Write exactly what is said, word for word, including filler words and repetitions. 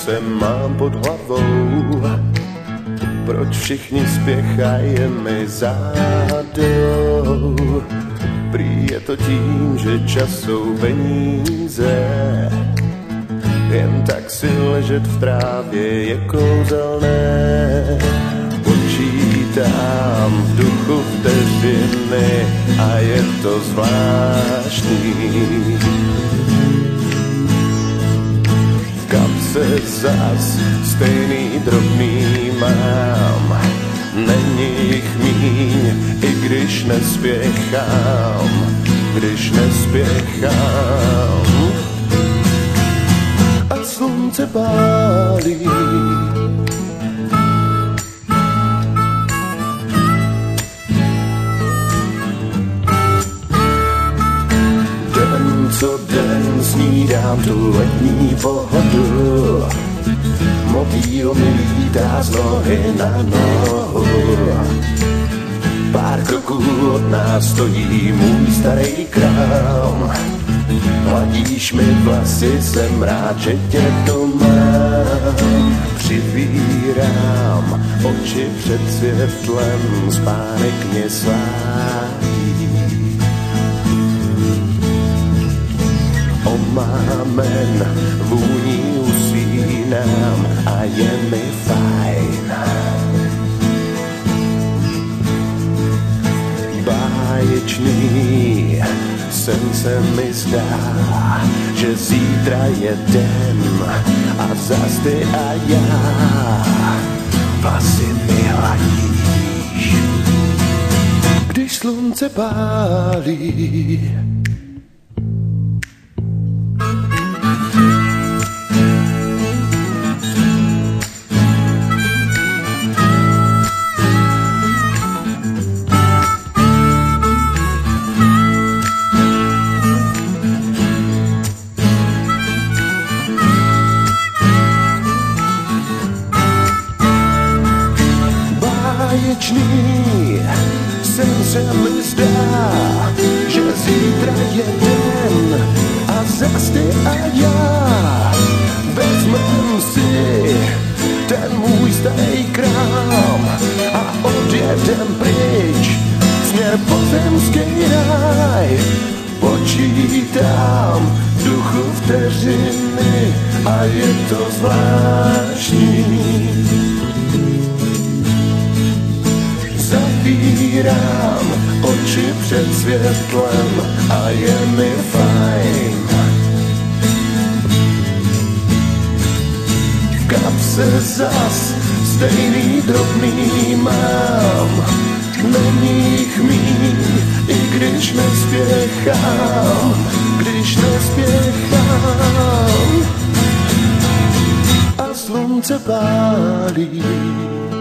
se mám pod hlavou. Proč všichni spěchají mi zádou? Prý je to tím, že čas jsou peníze. Jen tak si ležet v trávě je kouzelné. Počítám v duchu vteřiny a je to zvláštní. V kapse zas stejný drobný mám. Není jich míň, i když nespěchám, když nespěchám. A slunce pálí. Den co den snídám tu letní pohodu. Motýl mi lítá z nohy na nohu. Pár kroků od nás stojí můj starý krám. Hladíš mi vlasy, jsem rád, že tě tu mám. Přivírám oči před světlem, spánek mě svádí. Omámen vůní usínám a je mi fajn. Báječný sen se mi zdá, že zítra je den a zas ty a já. Vlasy mi hladíš, když slunce pálí. Báječný sen se mi zdá, že zítra je den a zas ty a já. Vezmem si ten můj starý krám a odjedem pryč směr pozemský ráj. Počítám v duchu vteřiny a je to zvláštní. Zavírám oči před světlem a je mi fajn. V kapse zas stejný drobný mám. Není jich míň, i když nespěchám, když nespěchám. A slunce pálí.